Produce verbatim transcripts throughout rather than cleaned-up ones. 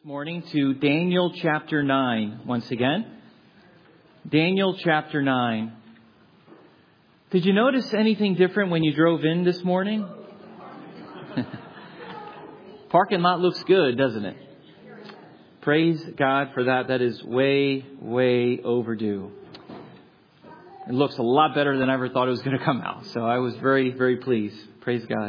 Morning to Daniel chapter nine once again. Daniel chapter nine. Did you notice anything different when you drove in this morning? Parking lot looks good, doesn't it? Praise God for that. That is way, way overdue. It looks a lot better than I ever thought it was going to come out. So I was very, very pleased. Praise God.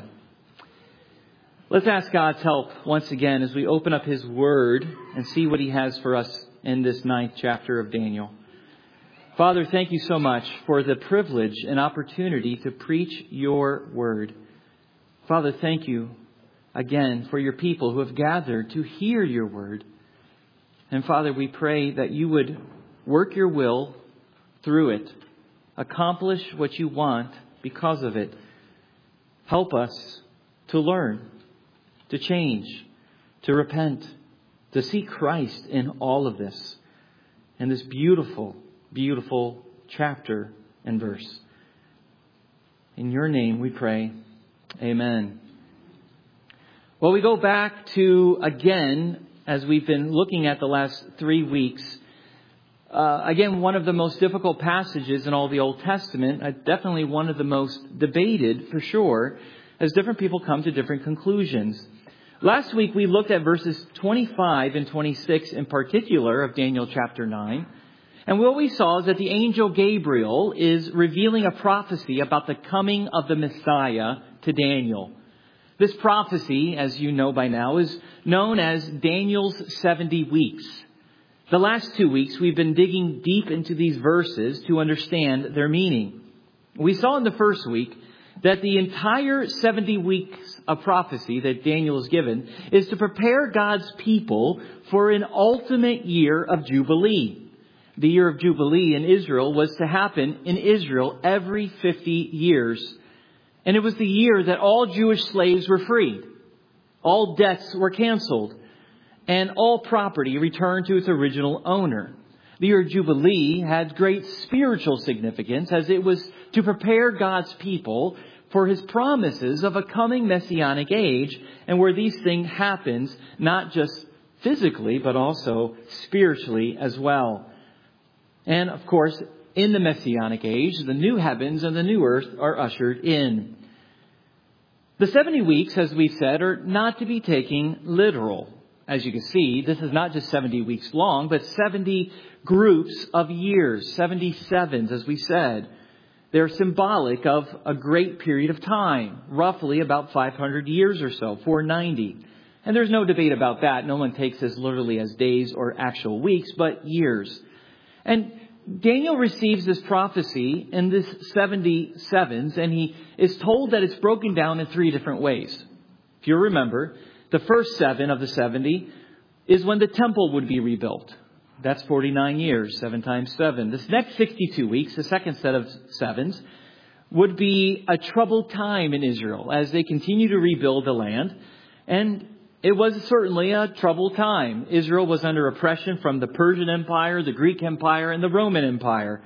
Let's ask God's help once again as we open up His Word and see what He has for us in this ninth chapter of Daniel. Father, thank you so much for the privilege and opportunity to preach your Word. Father, thank you again for your people who have gathered to hear your Word. And Father, we pray that you would work your will through it, accomplish what you want because of it. Help us to learn, to change, to repent, to see Christ in all of this, in this beautiful, beautiful chapter and verse. In your name we pray. Amen. Well, we go back to, again, as we've been looking at the last three weeks, uh, again, one of the most difficult passages in all the Old Testament, uh, definitely one of the most debated for sure, as different people come to different conclusions. Last week we looked at verses twenty-five and twenty-six in particular of Daniel chapter nine. And what we saw is that the angel Gabriel is revealing a prophecy about the coming of the Messiah to Daniel. This prophecy, as you know by now, is known as Daniel's seventy weeks. The last two weeks we've been digging deep into these verses to understand their meaning. We saw in the first week that the entire seventy weeks of prophecy that Daniel is given is to prepare God's people for an ultimate year of Jubilee. The year of Jubilee in Israel was to happen in Israel every fifty years. And it was the year that all Jewish slaves were freed. All debts were canceled. And all property returned to its original owner. The year of Jubilee had great spiritual significance as it was to prepare God's people for His promises of a coming messianic age, and where these things happens not just physically but also spiritually as well. And of course, in the messianic age, the new heavens and the new earth are ushered in. The seventy weeks, as we've said, are not to be taken literal. As you can see, this is not just seventy weeks long, but seventy groups of years, seventy sevens, as we said. They're symbolic of a great period of time, roughly about five hundred years or so, four ninety. And there's no debate about that. No one takes this literally as days or actual weeks, but years. And Daniel receives this prophecy in this seventy sevens, and he is told that it's broken down in three different ways. If you remember, the first seven of the seventy is when the temple would be rebuilt. That's forty-nine years, seven times seven. This next sixty-two weeks, the second set of sevens, would be a troubled time in Israel as they continue to rebuild the land. And it was certainly a troubled time. Israel was under oppression from the Persian Empire, the Greek Empire, and the Roman Empire.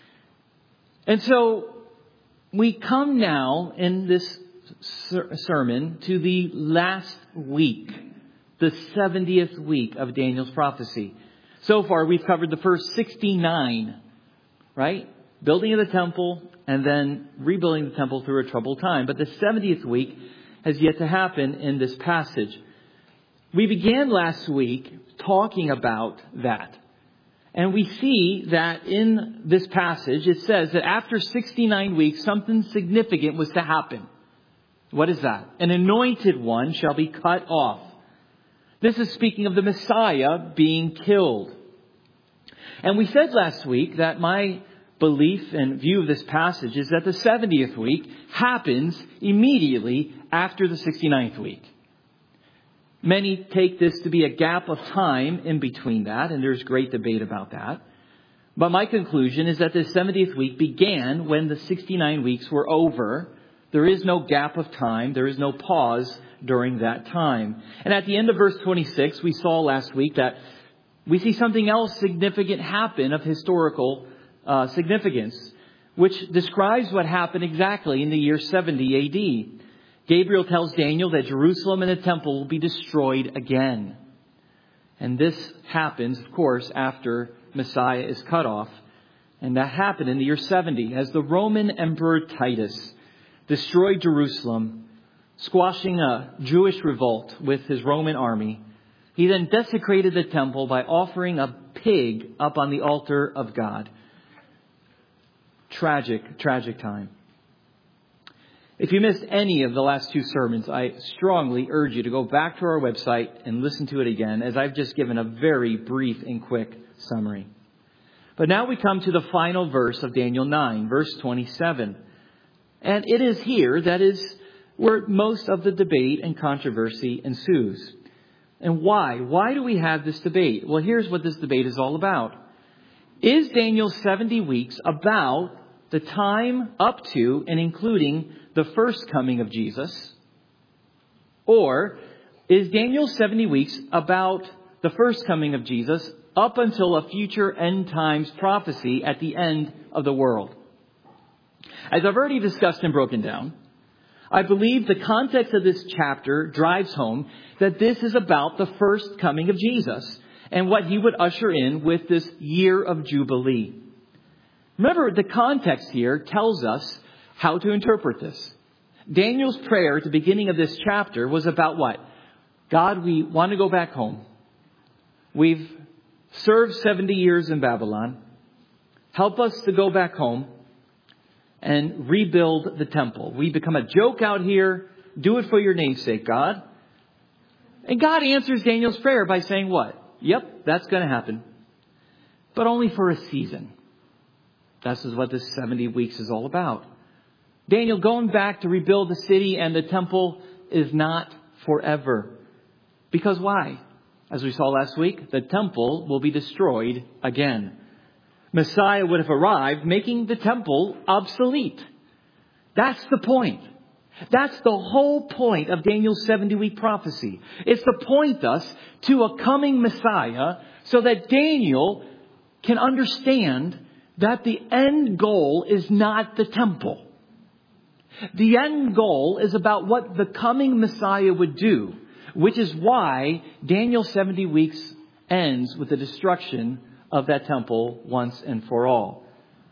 And so we come now in this ser- sermon to the last week, the seventieth week of Daniel's prophecy. So far, we've covered the first sixty-nine, right? Building of the temple and then rebuilding the temple through a troubled time. But the seventieth week has yet to happen in this passage. We began last week talking about that. And we see that in this passage, it says that after sixty-nine weeks, something significant was to happen. What is that? An anointed one shall be cut off. This is speaking of the Messiah being killed. And we said last week that my belief and view of this passage is that the seventieth week happens immediately after the sixty-ninth week. Many take this to be a gap of time in between that, and there's great debate about that. But my conclusion is that the seventieth week began when the sixty-nine weeks were over. There is no gap of time. There is no pause during that time. And at the end of verse twenty-six, we saw last week that we see something else significant happen of historical uh, significance, which describes what happened exactly in the year seventy A D. Gabriel tells Daniel that Jerusalem and the temple will be destroyed again. And And this happens, of course, after Messiah is cut off. And that happened in the year seventy as the Roman Emperor Titus destroyed Jerusalem, squashing a Jewish revolt with his Roman army. He then desecrated the temple by offering a pig up on the altar of God. Tragic, tragic time. If you missed any of the last two sermons, I strongly urge you to go back to our website and listen to it again, as I've just given a very brief and quick summary. But now we come to the final verse of Daniel nine, verse twenty-seven. And it is here that is where most of the debate and controversy ensues. And why? Why do we have this debate? Well, here's what this debate is all about. Is Daniel's seventy weeks about the time up to and including the first coming of Jesus? Or is Daniel's seventy weeks about the first coming of Jesus up until a future end times prophecy at the end of the world? As I've already discussed and broken down, I believe the context of this chapter drives home that this is about the first coming of Jesus and what he would usher in with this year of Jubilee. Remember, the context here tells us how to interpret this. Daniel's prayer at the beginning of this chapter was about what? God, we want to go back home. We've served seventy years in Babylon. Help us to go back home and rebuild the temple. We become a joke out here. Do it for your name's sake, God. And God answers Daniel's prayer by saying what? Yep, that's going to happen. But only for a season. This is what this seventy weeks is all about. Daniel going back to rebuild the city and the temple is not forever. Because why? As we saw last week, the temple will be destroyed again. Messiah would have arrived, making the temple obsolete. That's the point. That's the whole point of Daniel's seventy-week prophecy. It's to point us to a coming Messiah so that Daniel can understand that the end goal is not the temple. The end goal is about what the coming Messiah would do, which is why Daniel's seventy weeks ends with the destruction of that temple once and for all.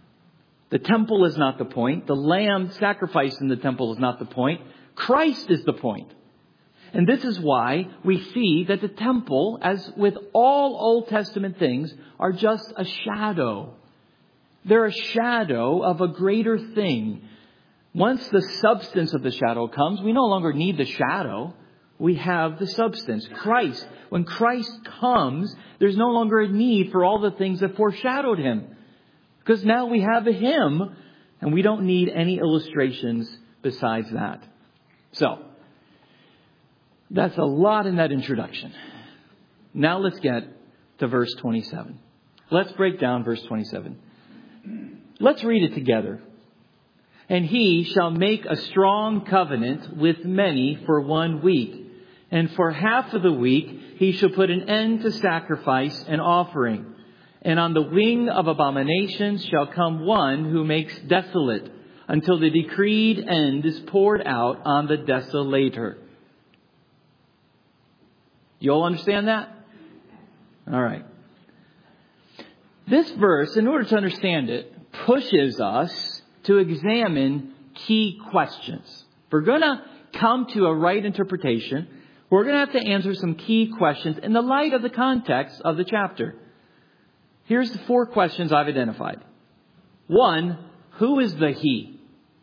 The temple is not the point. The lamb sacrificed in the temple is not the point. Christ is the point. And this is why we see that the temple, as with all Old Testament things, are just a shadow. They're a shadow of a greater thing. Once the substance of the shadow comes, we no longer need the shadow. We have the substance, Christ. When Christ comes, there's no longer a need for all the things that foreshadowed him. Because now we have a him, and we don't need any illustrations besides that. So, that's a lot in that introduction. Now let's get to verse twenty-seven. Let's break down verse twenty-seven. Let's read it together. And he shall make a strong covenant with many for one week. And for half of the week he shall put an end to sacrifice and offering. And on the wing of abominations shall come one who makes desolate, until the decreed end is poured out on the desolator. You all understand that? All right. This verse, in order to understand it, pushes us to examine key questions. If we're going to come to a right interpretation, we're going to have to answer some key questions in the light of the context of the chapter. Here's the four questions I've identified. One, who is the he?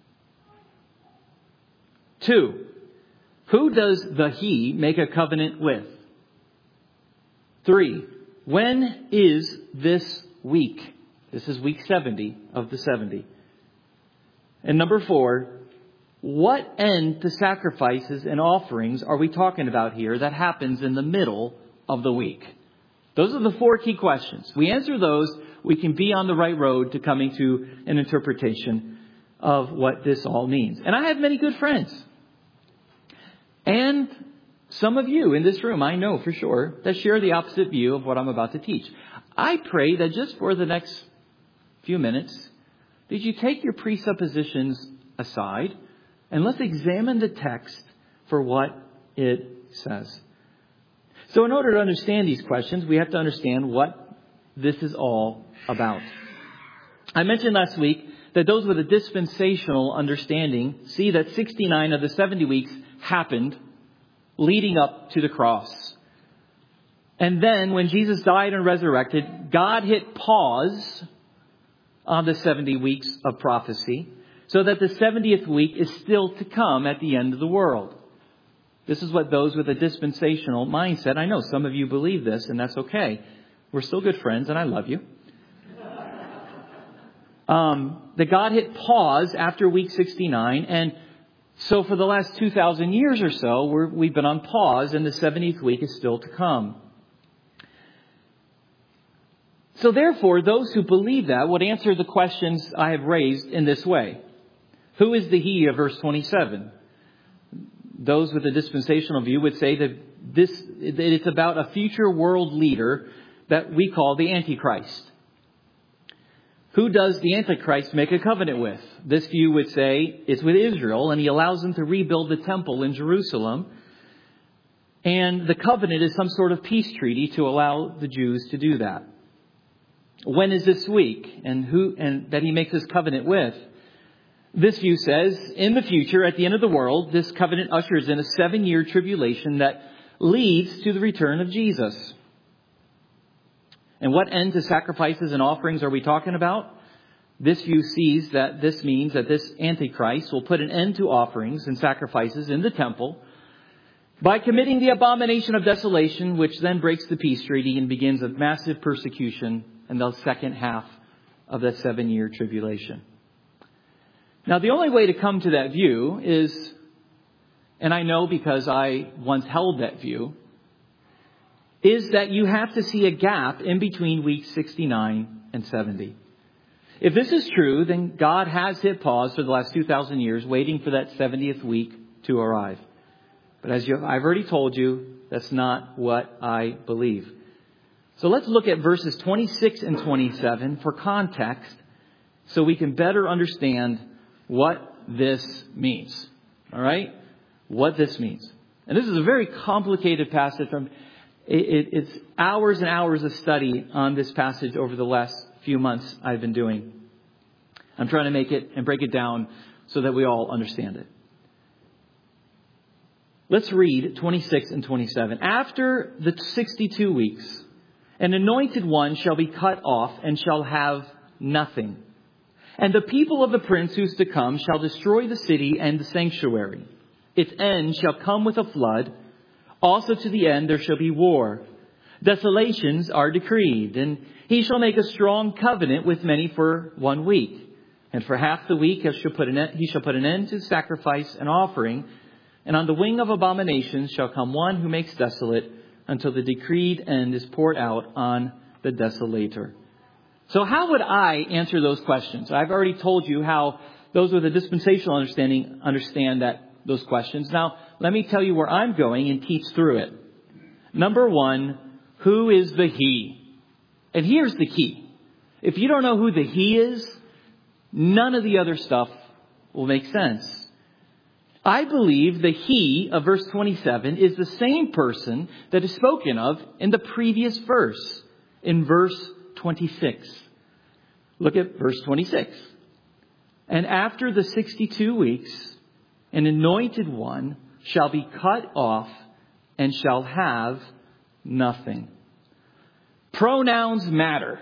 Two, who does the he make a covenant with? Three, when is this week? This is week seventy of the seventy. And number four, what end to sacrifices and offerings are we talking about here that happens in the middle of the week? Those are the four key questions. We answer those, we can be on the right road to coming to an interpretation of what this all means. And I have many good friends. And some of you in this room, I know for sure, that share the opposite view of what I'm about to teach. I pray that just for the next few minutes, that you take your presuppositions aside and let's examine the text for what it says. So in order to understand these questions, we have to understand what this is all about. I mentioned last week that those with a dispensational understanding see that sixty-nine of the seventy weeks happened leading up to the cross. And then when Jesus died and resurrected, God hit pause on the seventy weeks of prophecy so that the seventieth week is still to come at the end of the world. This is what those with a dispensational mindset, I know some of you believe this, and that's okay. We're still good friends and I love you. Um, that God hit pause after week sixty-nine, and so for the last two thousand years or so, we're, we've been on pause, and the seventieth week is still to come. So therefore, those who believe that would answer the questions I have raised in this way. Who is the he of verse twenty-seven? Those with a dispensational view would say that this that it's about a future world leader that we call the Antichrist. Who does the Antichrist make a covenant with? This view would say it's with Israel, and he allows them to rebuild the temple in Jerusalem. And the covenant is some sort of peace treaty to allow the Jews to do that. When is this week? And who and that he makes this covenant with? This view says, in the future, at the end of the world, this covenant ushers in a seven-year tribulation that leads to the return of Jesus. And what end to sacrifices and offerings are we talking about? This view sees that this means that this Antichrist will put an end to offerings and sacrifices in the temple by committing the abomination of desolation, which then breaks the peace treaty and begins a massive persecution in the second half of that seven-year tribulation. Now, the only way to come to that view is, and I know because I once held that view, is that you have to see a gap in between weeks sixty-nine and seventy. If this is true, then God has hit pause for the last two thousand years, waiting for that seventieth week to arrive. But as you, I've already told you, that's not what I believe. So let's look at verses twenty-six and twenty-seven for context so we can better understand what this means. All right? What this means. And this is a very complicated passage. From it, it, it's hours and hours of study on this passage over the last few months I've been doing. I'm trying to make it and break it down so that we all understand it. Let's read twenty-six and twenty-seven. After the sixty-two weeks, an anointed one shall be cut off and shall have nothing. And the people of the prince who is to come shall destroy the city and the sanctuary. Its end shall come with a flood. Also to the end there shall be war. Desolations are decreed. And he shall make a strong covenant with many for one week. And for half the week he shall put an end, he shall put an end to sacrifice and offering. And on the wing of abominations shall come one who makes desolate, until the decreed end is poured out on the desolator. So how would I answer those questions? I've already told you how those with a dispensational understanding understand that those questions. Now, let me tell you where I'm going and teach through it. Number one, who is the he? And here's the key. If you don't know who the he is, none of the other stuff will make sense. I believe the he of verse twenty-seven is the same person that is spoken of in the previous verse, in verse twenty-six. Look at verse twenty-six. And after the sixty-two weeks, an anointed one shall be cut off and shall have nothing. Pronouns matter.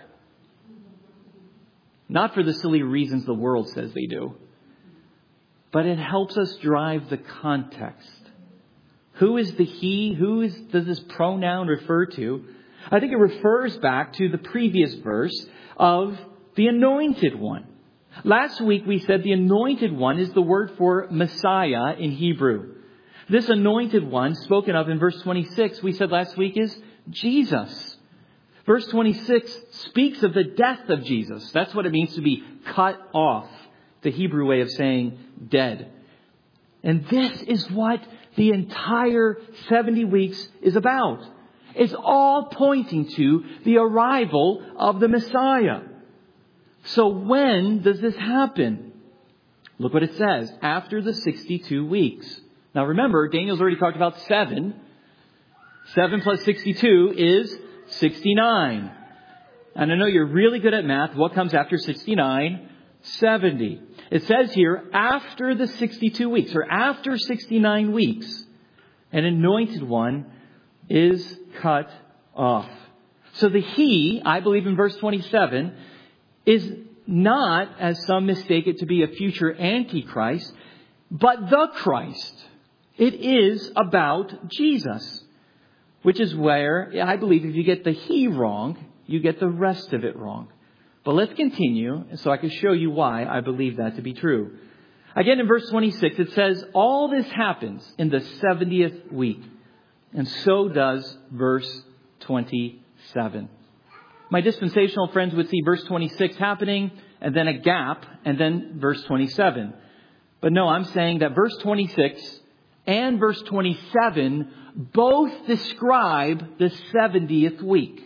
Not for the silly reasons the world says they do. But it helps us drive the context. Who is the he? Who is, does this pronoun refer to? I think it refers back to the previous verse of the anointed one. Last week we said the anointed one is the word for Messiah in Hebrew. This anointed one spoken of in verse twenty-six, we said last week, is Jesus. Verse twenty-six speaks of the death of Jesus. That's what it means to be cut off. The Hebrew way of saying dead. And this is what the entire seventy weeks is about. It's all pointing to the arrival of the Messiah. So when does this happen? Look what it says. After the sixty-two weeks. Now remember, Daniel's already talked about seven. seven plus sixty-two is sixty-nine. And I know you're really good at math. What comes after sixty-nine? seventy. It says here, after the sixty-two weeks, or after sixty-nine weeks, an anointed one is cut off. So the he, I believe in verse twenty-seven, is not, as some mistake it to be, a future Antichrist, but the Christ. It is about Jesus, which is where I believe if you get the he wrong, you get the rest of it wrong. But let's continue so I can show you why I believe that to be true. Again, in verse twenty-six, it says, all this happens in the seventieth week. And so does verse twenty-seven. My dispensational friends would see verse twenty-six happening, and then a gap, and then verse twenty-seven. But no, I'm saying that verse twenty-six and verse twenty-seven both describe the seventieth week.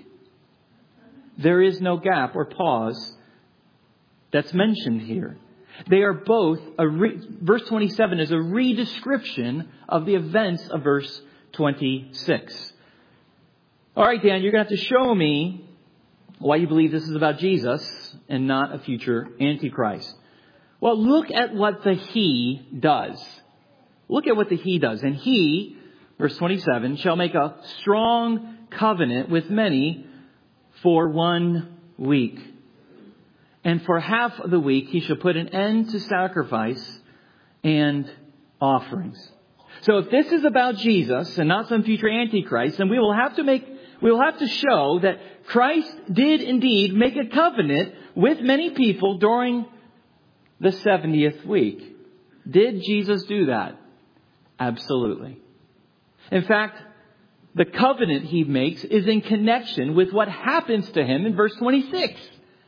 There is no gap or pause that's mentioned here. They are both, a re, verse twenty-seven is a re-description of the events of verse twenty-six. All right, Dan, you're going to have to show me why you believe this is about Jesus and not a future Antichrist. Well, look at what the he does. Look at what the he does. And he, verse twenty-seven, shall make a strong covenant with many for one week. And for half of the week, he shall put an end to sacrifice and offerings. So if this is about Jesus and not some future Antichrist, then we will have to make, we will have to show that Christ did indeed make a covenant with many people during the seventieth week. Did Jesus do that? Absolutely. In fact, the covenant he makes is in connection with what happens to him in verse twenty-six.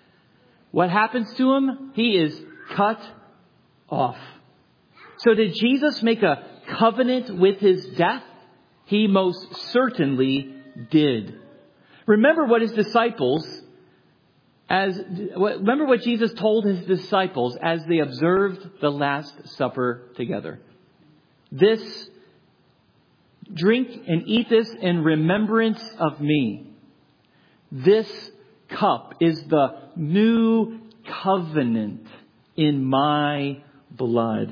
What happens to him? He is cut off. So did Jesus make a covenant with his death? He most certainly did. Remember what his disciples, as remember what Jesus told his disciples as they observed the Last Supper together. This, drink and eat this in remembrance of me. This cup is the new covenant in my blood.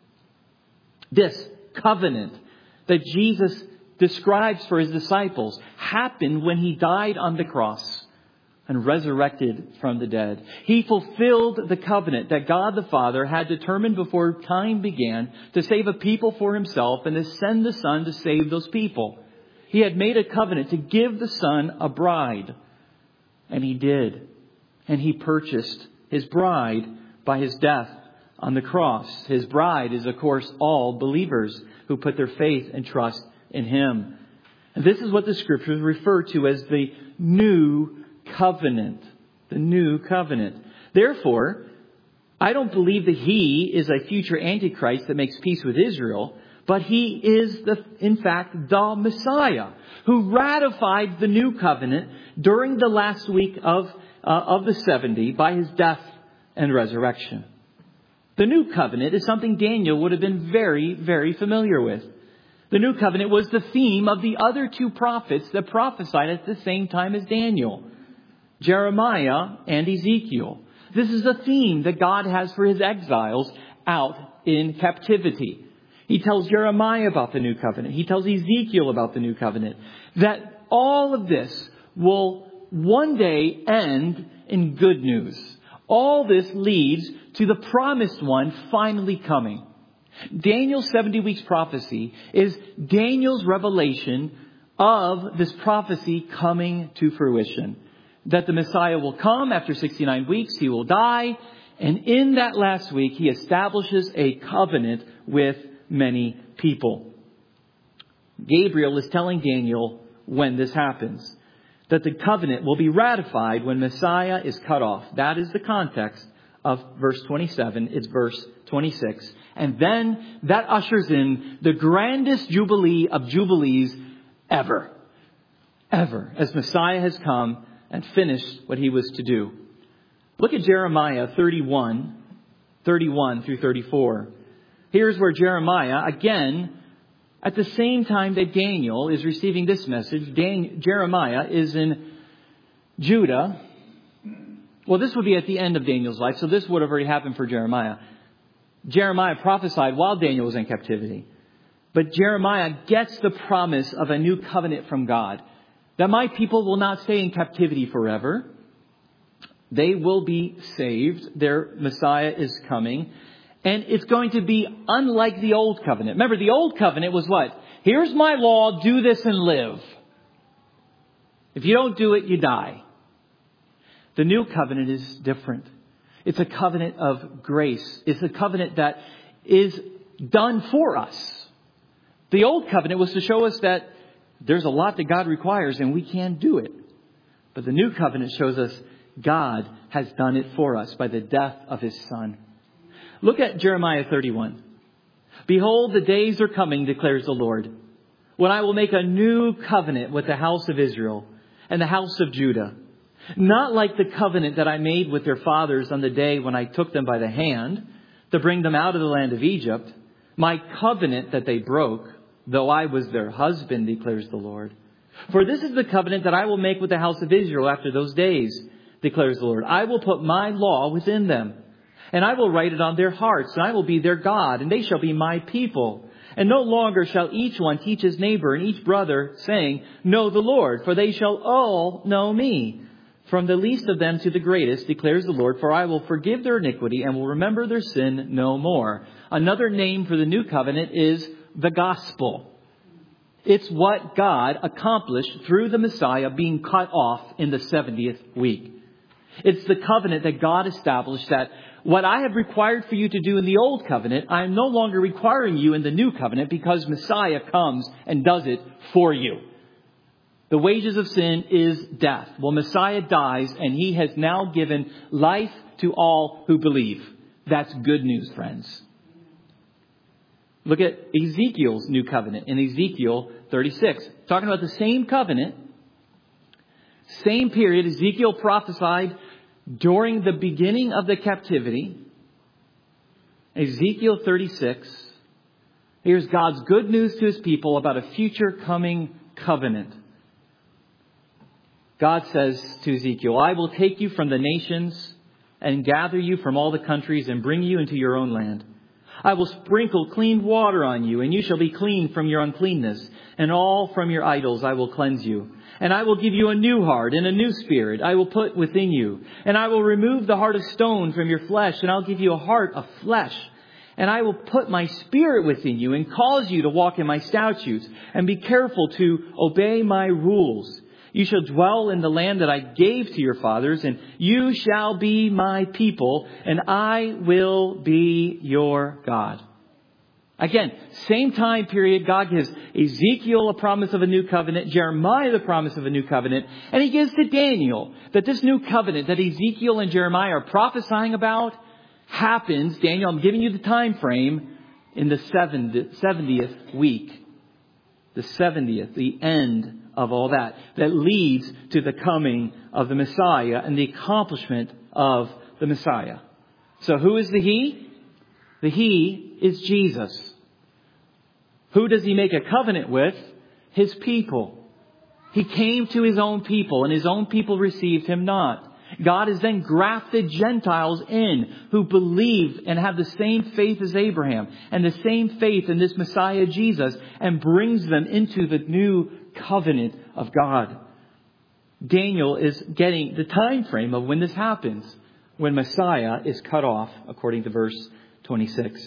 This covenant that Jesus describes for his disciples happened when he died on the cross and resurrected from the dead. He fulfilled the covenant that God the Father had determined before time began to save a people for himself and to send the Son to save those people. He had made a covenant to give the Son a bride. And he did. And he purchased his bride by his death on the cross. His bride is, of course, all believers who put their faith and trust in him. And this is what the scriptures refer to as the new covenant. The new covenant. Therefore, I don't believe that he is a future Antichrist that makes peace with Israel, but he is, the, in fact, the Messiah who ratified the new covenant during the last week of, uh, of the seventy by his death and resurrection. The new covenant is something Daniel would have been very, very familiar with. The new covenant was the theme of the other two prophets that prophesied at the same time as Daniel, Jeremiah and Ezekiel. This is the theme that God has for his exiles out in captivity. He tells Jeremiah about the new covenant. He tells Ezekiel about the new covenant. That all of this will one day end in good news. All this leads to the promised one finally coming. Daniel's seventy weeks prophecy is Daniel's revelation of this prophecy coming to fruition. That the Messiah will come after sixty-nine weeks. He will die. And in that last week, he establishes a covenant with many people. Gabriel is telling Daniel when this happens. That the covenant will be ratified when Messiah is cut off. That is the context of verse twenty-seven. It's verse twenty-six. And then that ushers in the grandest jubilee of jubilees ever. Ever. As Messiah has come and finished what he was to do. Look at Jeremiah thirty-one, thirty-one through thirty-four. Here's where Jeremiah, again, At the same time that Daniel is receiving this message, Dan- Jeremiah is in Judah. Well, this would be at the end of Daniel's life, so this would have already happened for Jeremiah. Jeremiah prophesied while Daniel was in captivity. But Jeremiah gets the promise of a new covenant from God, that my people will not stay in captivity forever. They will be saved. Their Messiah is coming. And it's going to be unlike the old covenant. Remember, the old covenant was what? Here's my law, do this and live. If you don't do it, you die. The new covenant is different. It's a covenant of grace. It's a covenant that is done for us. The old covenant was to show us that there's a lot that God requires and we can't do it. But the new covenant shows us God has done it for us by the death of his Son. Look at Jeremiah thirty-one. Behold, the days are coming, declares the Lord, when I will make a new covenant with the house of Israel and the house of Judah. Not like the covenant that I made with their fathers on the day when I took them by the hand to bring them out of the land of Egypt. My covenant that they broke, though I was their husband, declares the Lord. For this is the covenant that I will make with the house of Israel after those days, declares the Lord. I will put my law within them, and I will write it on their hearts, and I will be their God, and they shall be my people. And no longer shall each one teach his neighbor and each brother, saying, Know the Lord, for they shall all know me, from the least of them to the greatest, declares the Lord, for I will forgive their iniquity and will remember their sin no more. Another name for the new covenant is the gospel. It's what God accomplished through the Messiah being cut off in the seventieth week. It's the covenant that God established, that what I have required for you to do in the old covenant, I am no longer requiring you in the new covenant, because Messiah comes and does it for you. The wages of sin is death. Well, Messiah dies, and he has now given life to all who believe. That's good news, friends. Look at Ezekiel's new covenant in Ezekiel thirty-six. Talking about the same covenant, same period. Ezekiel prophesied during the beginning of the captivity. Ezekiel thirty-six. Here's God's good news to his people about a future coming covenant. God says to Ezekiel, I will take you from the nations and gather you from all the countries and bring you into your own land. I will sprinkle clean water on you, and you shall be clean from your uncleanness, and all from your idols I will cleanse you. And I will give you a new heart and a new spirit I will put within you. And I will remove the heart of stone from your flesh, and I'll give you a heart of flesh. And I will put my spirit within you and cause you to walk in my statutes and be careful to obey my rules. You shall dwell in the land that I gave to your fathers, and you shall be my people, and I will be your God. Again, same time period. God gives Ezekiel a promise of a new covenant, Jeremiah the promise of a new covenant, and he gives to Daniel that this new covenant that Ezekiel and Jeremiah are prophesying about happens, Daniel, I'm giving you the time frame, in the seventieth week. The seventieth, the end of all that, that leads to the coming of the Messiah and the accomplishment of the Messiah. So who is the He? The He is Jesus. Who does he make a covenant with? His people. He came to his own people, and his own people received him not. God has then grafted Gentiles in who believe and have the same faith as Abraham and the same faith in this Messiah Jesus, and brings them into the new covenant of God. Daniel is getting the time frame of when this happens, when Messiah is cut off, according to verse twenty-six.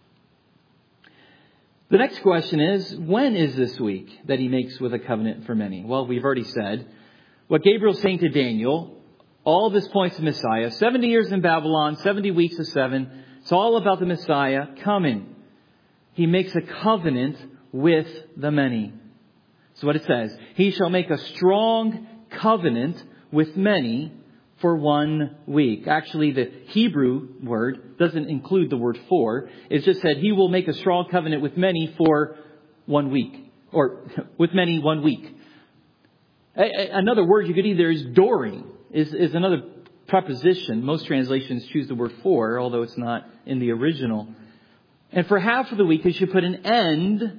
The next question is, when is this week that he makes with a covenant for many? Well, we've already said what Gabriel's saying to Daniel. All this points to Messiah. seventy years in Babylon, seventy weeks of seven. It's all about the Messiah coming. He makes a covenant with the many. So what it says, he shall make a strong covenant with many for one week. Actually, the Hebrew word doesn't include the word for. It's just said he will make a strong covenant with many for one week. Or with many one week. Another word you could either is during. Is, is another preposition. Most translations choose the word for, although it's not in the original. And for half of the week, he should put an end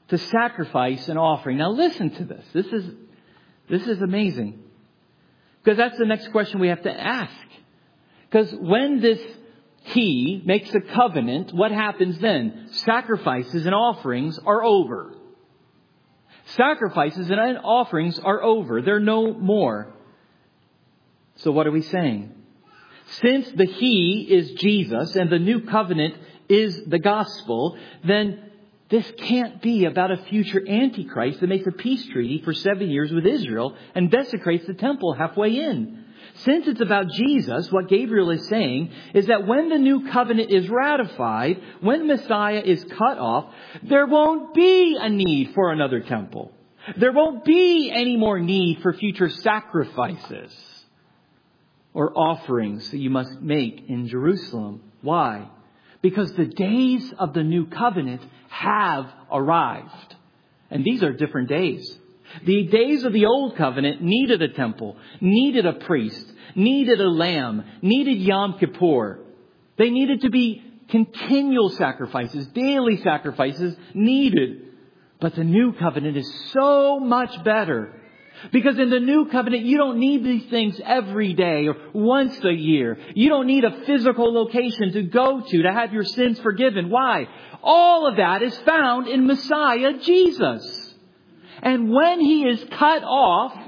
to sacrifice an offering. Now listen to this. This is, this is amazing. Because that's the next question we have to ask. Because when this He makes a covenant, what happens then? Sacrifices and offerings are over. Sacrifices and offerings are over. They're no more. So what are we saying? Since the He is Jesus and the new covenant is the gospel, then this can't be about a future Antichrist that makes a peace treaty for seven years with Israel and desecrates the temple halfway in. Since it's about Jesus, what Gabriel is saying is that when the new covenant is ratified, when Messiah is cut off, there won't be a need for another temple. There won't be any more need for future sacrifices or offerings that you must make in Jerusalem. Why? Because the days of the new covenant have arrived. And these are different days. The days of the old covenant needed a temple, needed a priest, needed a lamb, needed Yom Kippur. They needed to be continual sacrifices, daily sacrifices needed. But the new covenant is so much better. Because in the new covenant, you don't need these things every day or once a year. You don't need a physical location to go to to have your sins forgiven. Why? All of that is found in Messiah Jesus. And when He is cut off,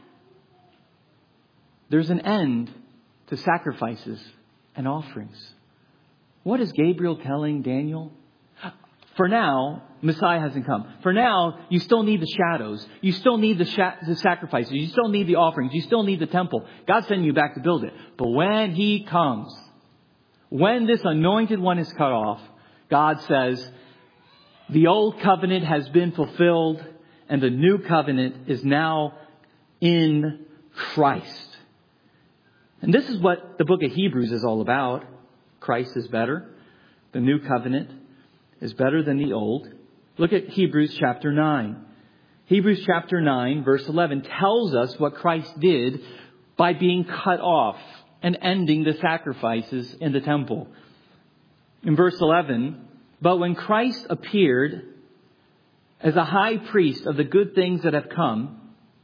there's an end to sacrifices and offerings. What is Gabriel telling Daniel? For now, Messiah hasn't come. For now, you still need the shadows. You still need the, sha- the sacrifices. You still need the offerings. You still need the temple. God's sending you back to build it. But when He comes, when this anointed one is cut off, God says, the old covenant has been fulfilled and the new covenant is now in Christ. And this is what the book of Hebrews is all about. Christ is better. The new covenant is better than the old. Look at Hebrews chapter nine. Hebrews chapter nine verse eleven tells us what Christ did by being cut off and ending the sacrifices in the temple. In verse eleven, but when Christ appeared as a high priest of the good things that have come,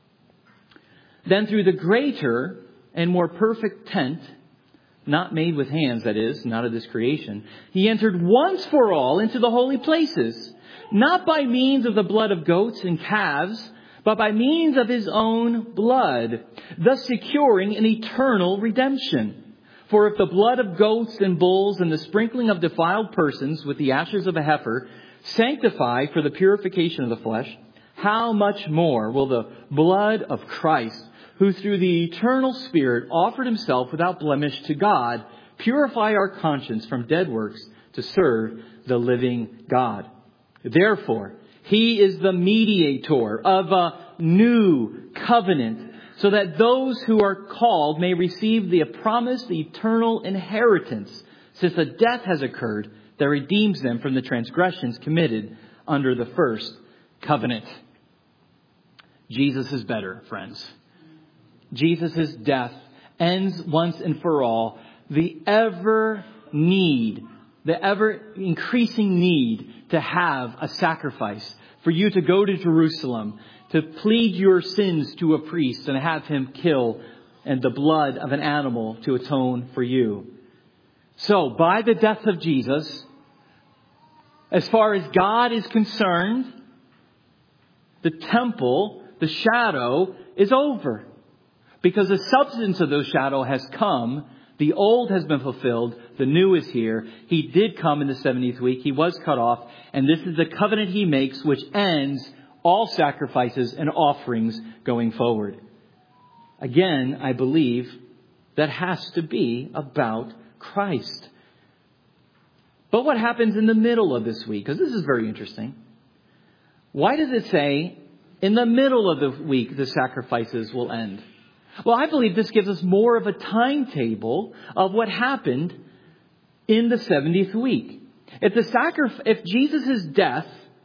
then through the greater and more perfect tent, not made with hands, that is, not of this creation, He entered once for all into the holy places, not by means of the blood of goats and calves, but by means of His own blood, thus securing an eternal redemption. For if the blood of goats and bulls and the sprinkling of defiled persons with the ashes of a heifer sanctify for the purification of the flesh, how much more will the blood of Christ, who through the eternal Spirit offered Himself without blemish to God, purify our conscience from dead works to serve the living God. Therefore, He is the mediator of a new covenant, so that those who are called may receive the promised eternal inheritance, since a death has occurred that redeems them from the transgressions committed under the first covenant. Jesus is better, friends. Jesus' death ends once and for all the ever need, the ever increasing need to have a sacrifice, for you to go to Jerusalem, to plead your sins to a priest and have him kill and the blood of an animal to atone for you. So by the death of Jesus, as far as God is concerned, the temple, the shadow is over. Because the substance of those shadow has come. The old has been fulfilled. The new is here. He did come in the seventieth week. He was cut off. And this is the covenant He makes, which ends all sacrifices and offerings going forward. Again, I believe that has to be about Christ. But what happens in the middle of this week? Because this is very interesting. Why does it say in the middle of the week the sacrifices will end? Well, I believe this gives us more of a timetable of what happened in the seventieth week. If the sacrif- if Jesus' death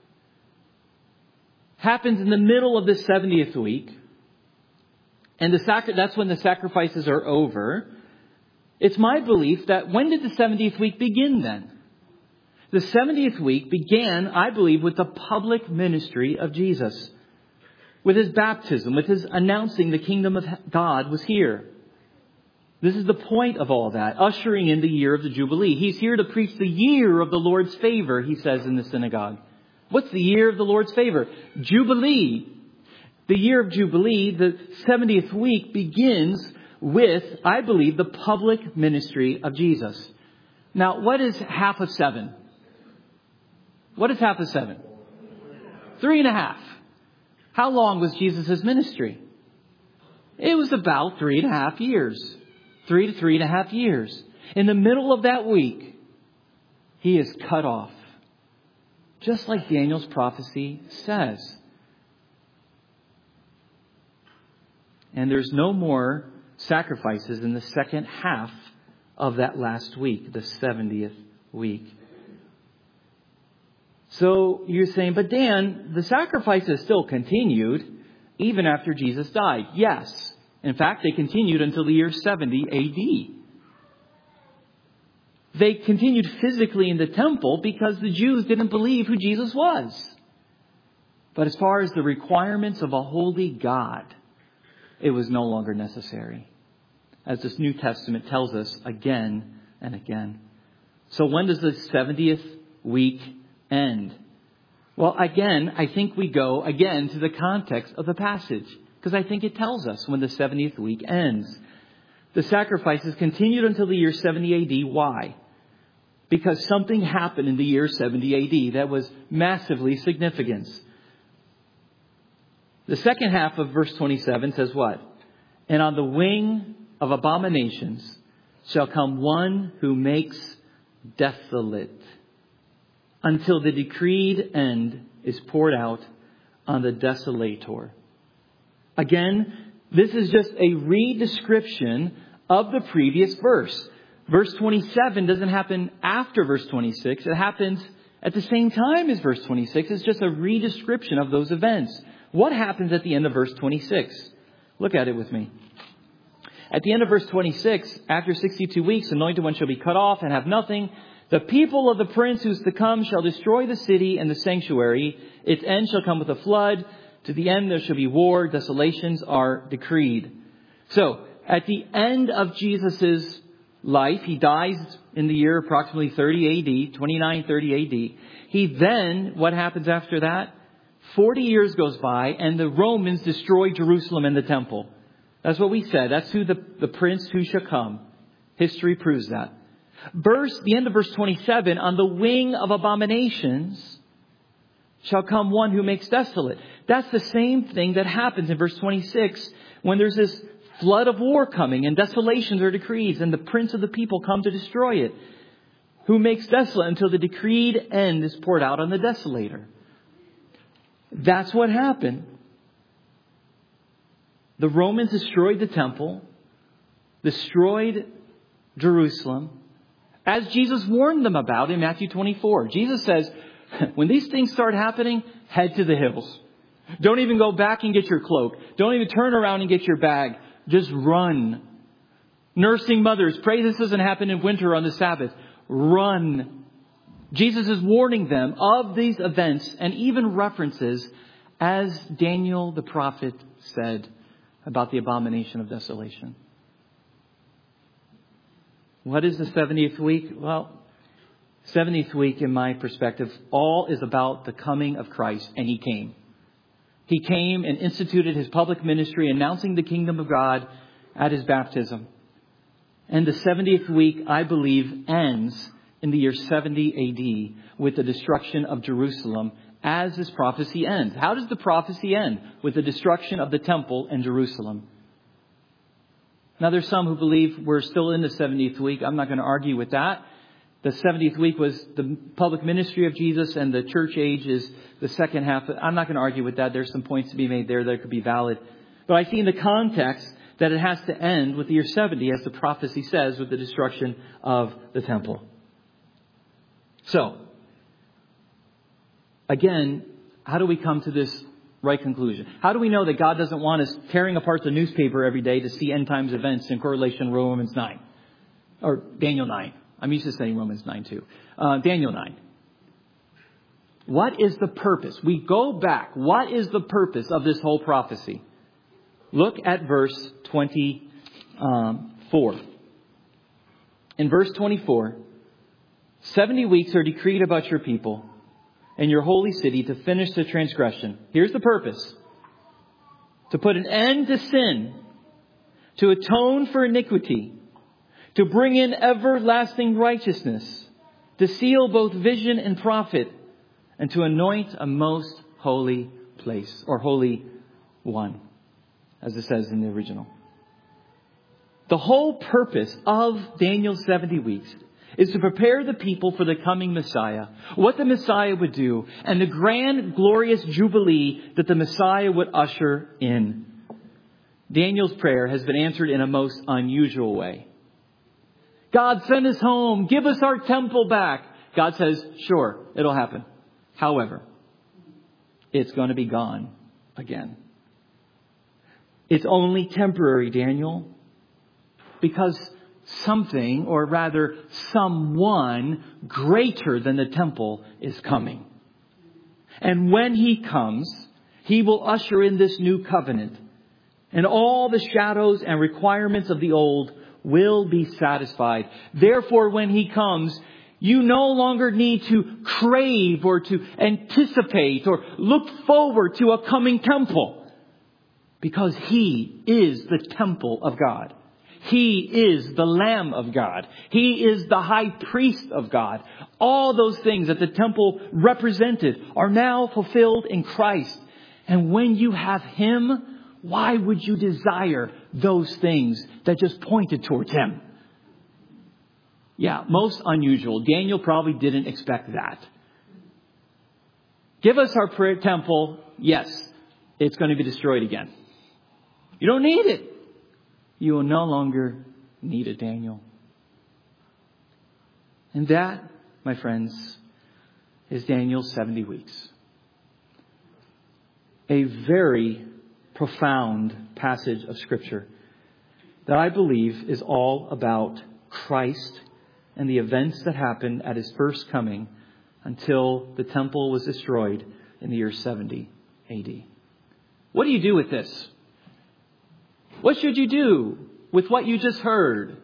happens in the middle of the seventieth week, and the sacri- that's when the sacrifices are over, it's my belief that when did the seventieth week begin then? The seventieth week began, I believe, with the public ministry of Jesus. With his baptism, with his announcing the kingdom of God was here. This is the point of all that, ushering in the year of the Jubilee. He's here to preach the year of the Lord's favor, he says in the synagogue. What's the year of the Lord's favor? Jubilee. The year of Jubilee, the seventieth week, begins with, I believe, the public ministry of Jesus. Now, what is half of seven? What is half of seven? Three and a half. How long was Jesus' ministry? It was about three and a half years. Three to three and a half years. In the middle of that week, he is cut off. Just like Daniel's prophecy says. And there's no more sacrifices in the second half of that last week, the seventieth week. So you're saying, but Dan, the sacrifices still continued even after Jesus died. Yes. In fact, they continued until the year seventy A D. They continued physically in the temple because the Jews didn't believe who Jesus was. But as far as the requirements of a holy God, it was no longer necessary. As this New Testament tells us again and again. So when does the seventieth week end? Well, again, I think we go again to the context of the passage. Because I think it tells us when the seventieth week ends. The sacrifices continued until the year seventy A D. Why? Because something happened in the year seventy A D that was massively significant. The second half of verse twenty-seven says what? And on the wing of abominations shall come one who makes desolate, until the decreed end is poured out on the desolator. Again, this is just a re-description of the previous verse. Verse twenty-seven doesn't happen after verse twenty-six. It happens at the same time as verse twenty-six. It's just a re-description of those events. What happens at the end of verse twenty-six? Look at it with me. At the end of verse twenty-six, after sixty-two weeks, the anointed one shall be cut off and have nothing. The people of the prince who is to come shall destroy the city and the sanctuary. Its end shall come with a flood. To the end there shall be war. Desolations are decreed. So, at the end of Jesus' life, he dies in the year approximately thirty A D, twenty-nine thirty A D. He then, what happens after that? forty years goes by and the Romans destroy Jerusalem and the temple. That's what we said. That's who the, the prince who shall come. History proves that. Verse, the end of verse twenty-seven, on the wing of abominations shall come one who makes desolate. That's the same thing that happens in verse twenty-six when there's this flood of war coming and desolations are decreed and the prince of the people come to destroy it. Who makes desolate until the decreed end is poured out on the desolator. That's what happened. The Romans destroyed the temple, destroyed Jerusalem, as Jesus warned them about in Matthew twenty-four. Jesus says, when these things start happening, head to the hills. Don't even go back and get your cloak. Don't even turn around and get your bag. Just run. Nursing mothers, pray this doesn't happen in winter on the Sabbath. Run. Jesus is warning them of these events and even references, as Daniel the prophet said about the abomination of desolation. What is the seventieth week? Well, seventieth week, in my perspective, all is about the coming of Christ, and He came. He came and instituted His public ministry, announcing the kingdom of God at His baptism. And the seventieth week, I believe, ends in the year seventy A D with the destruction of Jerusalem as this prophecy ends. How does the prophecy end? With the destruction of the temple in Jerusalem. Now, there's some who believe we're still in the seventieth week. I'm not going to argue with that. The seventieth week was the public ministry of Jesus, and the church age is the second half. I'm not going to argue with that. There's some points to be made there that could be valid. But I see in the context that it has to end with the year seventy, as the prophecy says, with the destruction of the temple. So, again, how do we come to this right conclusion? How do we know that God doesn't want us tearing apart the newspaper every day to see end times events in correlation with Romans nine? Or Daniel nine. I'm used to saying Romans nine too. Uh, Daniel nine. What is the purpose? We go back. What is the purpose of this whole prophecy? Look at verse twenty-four. In verse twenty-four, seventy weeks are decreed about your people and your holy city to finish the transgression. Here's the purpose. To put an end to sin, to atone for iniquity, to bring in everlasting righteousness, to seal both vision and prophet, and to anoint a most holy place, or holy one, as it says in the original. The whole purpose of Daniel's seventy weeks is to prepare the people for the coming Messiah, what the Messiah would do, and the grand, glorious jubilee that the Messiah would usher in. Daniel's prayer has been answered in a most unusual way. God, send us home. Give us our temple back. God says, sure, it'll happen. However, it's going to be gone again. It's only temporary, Daniel, because something, or rather someone greater than the temple is coming. And when he comes, he will usher in this new covenant. And all the shadows and requirements of the old will be satisfied. Therefore, when he comes, you no longer need to crave or to anticipate or look forward to a coming temple, because he is the temple of God. He is the Lamb of God. He is the high priest of God. All those things that the temple represented are now fulfilled in Christ. And when you have him, why would you desire those things that just pointed towards him? Yeah, most unusual. Daniel probably didn't expect that. Give us our prayer temple. Yes, it's going to be destroyed again. You don't need it. You will no longer need it, Daniel. And that, my friends, is Daniel's seventy weeks. A very profound passage of Scripture that I believe is all about Christ and the events that happened at his first coming until the temple was destroyed in the year seventy A D. What do you do with this? What should you do with what you just heard?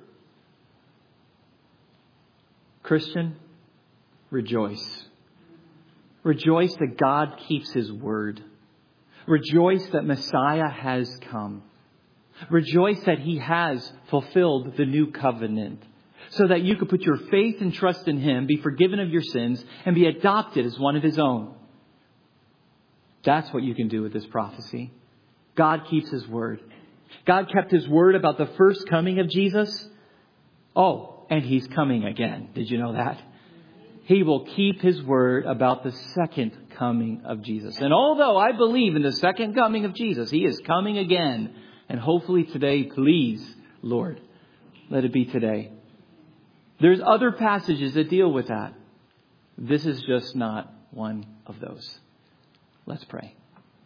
Christian, rejoice. Rejoice that God keeps his word. Rejoice that Messiah has come. Rejoice that he has fulfilled the new covenant, so that you could put your faith and trust in him, be forgiven of your sins, and be adopted as one of his own. That's what you can do with this prophecy. God keeps his word. God kept his word about the first coming of Jesus. Oh, and he's coming again. Did you know that? He will keep his word about the second coming of Jesus. And although I believe in the second coming of Jesus, he is coming again. And hopefully today, please, Lord, let it be today. There's other passages that deal with that. This is just not one of those. Let's pray.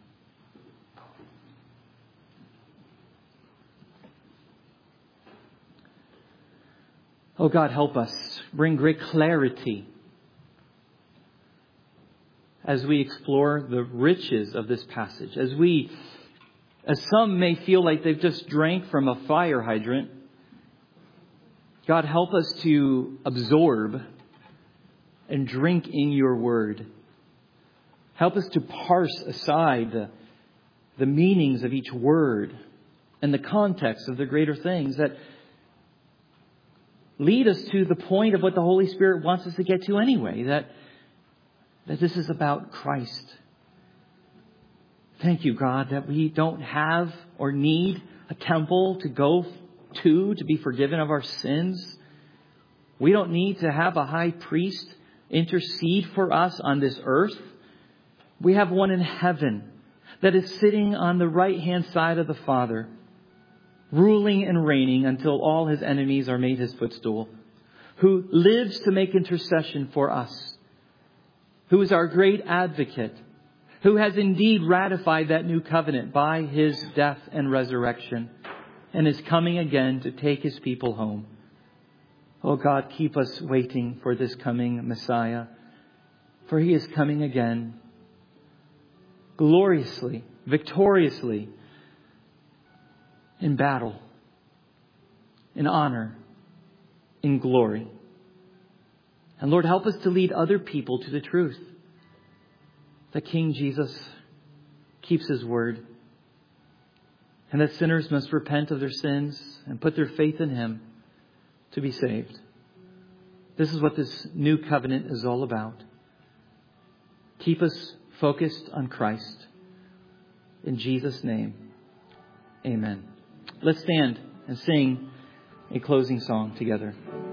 Oh God, help us. Bring great clarity as we explore the riches of this passage. As we, as some may feel like they've just drank from a fire hydrant, God, help us to absorb and drink in your word. Help us to parse aside the, the meanings of each word and the context of the greater things that lead us to the point of what the Holy Spirit wants us to get to anyway, that, that this is about Christ. Thank you, God, that we don't have or need a temple to go to to be forgiven of our sins. We don't need to have a high priest intercede for us on this earth. We have one in heaven that is sitting on the right hand side of the Father, ruling and reigning until all his enemies are made his footstool, who lives to make intercession for us, who is our great advocate, who has indeed ratified that new covenant by his death and resurrection, and is coming again to take his people home. Oh God, keep us waiting for this coming Messiah. For He is coming again, gloriously, victoriously, in battle, in honor, in glory. And Lord, help us to lead other people to the truth that King Jesus keeps His word, and that sinners must repent of their sins and put their faith in Him to be saved. This is what this new covenant is all about. Keep us focused on Christ. In Jesus' name, amen. Let's stand and sing a closing song together.